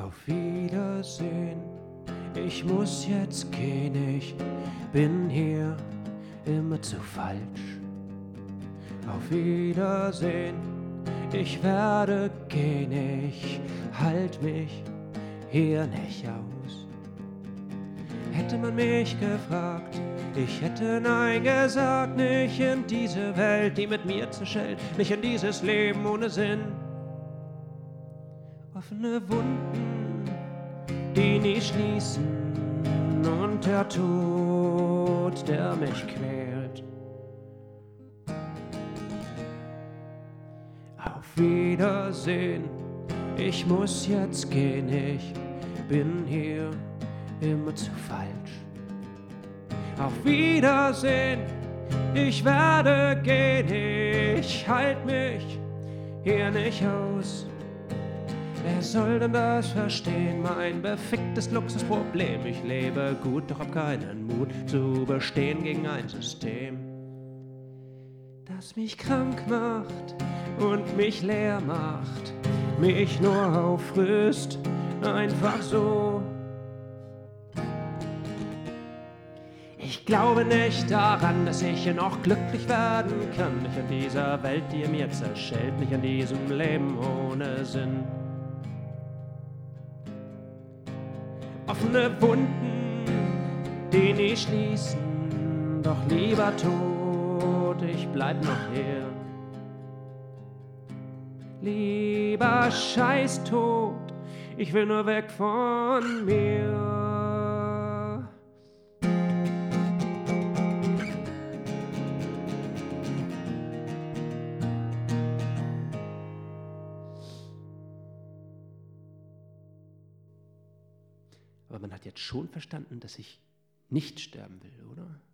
Auf Wiedersehen, ich muss jetzt gehen, ich bin hier immer zu falsch. Auf Wiedersehen, ich werde gehen, ich halt mich hier nicht aus. Hätte man mich gefragt, ich hätte nein gesagt, nicht in diese Welt, die mit mir zerschellt, nicht in dieses Leben ohne Sinn. Offene Wunden, die nie schließen, und der Tod, der mich quält. Auf Wiedersehen, ich muss jetzt gehen, ich bin hier immer zu falsch. Auf Wiedersehen, ich werde gehen, ich halt mich hier nicht aus. Wer soll denn das verstehen? Mein beficktes Luxusproblem. Ich lebe gut, doch hab keinen Mut zu bestehen gegen ein System, das mich krank macht und mich leer macht, mich nur auffrisst, einfach so. Ich glaube nicht daran, dass ich hier noch glücklich werden kann. Nicht an dieser Welt, die mir zerschellt, nicht an diesem Leben ohne Sinn. Offene Wunden, die nie schließen, doch lieber tot, ich bleib noch hier. Lieber scheiß tot, ich will nur weg von mir. Aber man hat jetzt schon verstanden, dass ich nicht sterben will, oder?